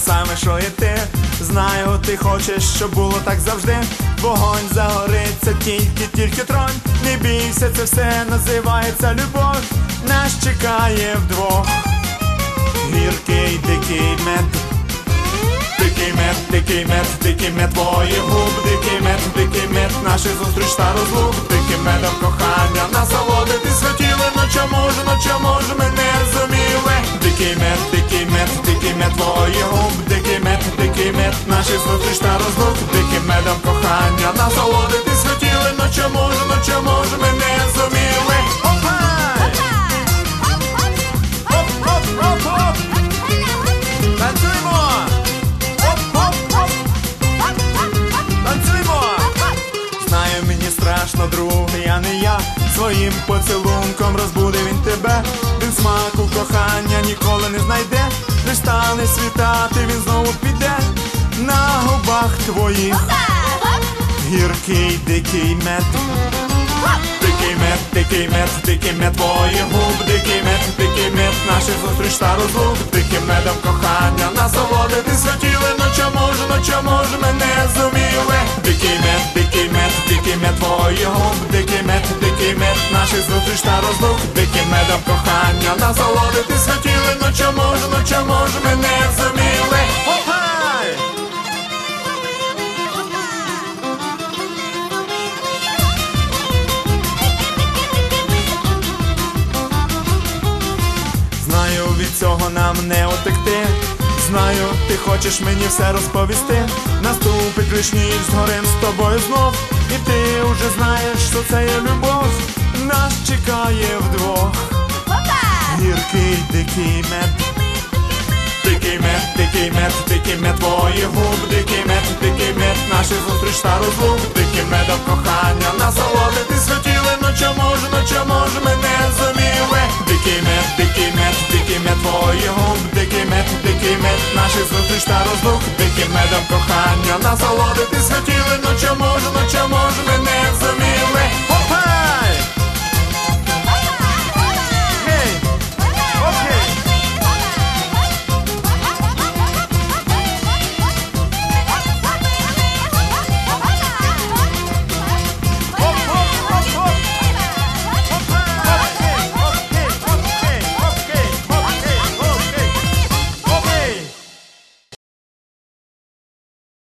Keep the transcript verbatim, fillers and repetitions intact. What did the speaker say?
саме, що і ти. Знаю, ти хочеш, щоб було так завжди. Вогонь загориться, тільки, тільки тронь. Не бійся, це все називається любов. Нас чекає вдвох гіркий дикий мед. Дикий мед, дикий мед, дикий мед твоїх губ. Дикий мед, дикий мед, наші зустріч та розлук. Диким медом кохання насолодитись хотіли. Но чому ж, но чому ж ми не зуміли? Дикий мед, дикий мед, дикий мед твоїх губ. Дикий мед, дикий мед, наші зустріч та розлук. Диким медом кохання насолодитись хотіли. Но чому ж, но чому ж ми не зуміли? Опай! Оп, оп, оп, оп! Танцюємо! Танцюємо! Знаю, мені страшно, друг, я не я. Своїм поцілунком розбуде він тебе. Він смаку кохання ніколи не знайде. Лиш стане світати, він знову піде. На губах твоїх гіркий дикий мед. Дикий мед, дикий мед, дикий мед твоїх губ. Дикий мед, дикий мед, наші зустріч та розлук. Диким медом кохання насолодитись хотіли. Но чому ж, но чому ж ми не зуміли? Дикий мед, дикий мед, дикий мед твоїх губ. Дикий мед, дикий мед, наші зустріч та розлук. Диким медом кохання насолодитись хотіли. Но чому ж, но чому ж ми не зуміли? Опай! Знаю, від цього нам не утекти. Знаю, ти хочеш мені все розповісти. Наступить лиш ніч, згорим з тобою знов. І ти уже знаєш, що це є любов. Нас чекає вдвох гіркий дикий мед. Дикий мед, дикий мед, дикий мед твоїх губ. Дикий мед, дикий мед, наші зустріч та розлук. Диким медом кохання насолодитись хотіли. Но чому ж, но чому ж ми не зуміли? Дикий мед, дикий мед, дикий мед твоїх губ. Дикий мед, дикий мед, наші зустріч та розлук. Диким медом кохання насолодитись хотіли.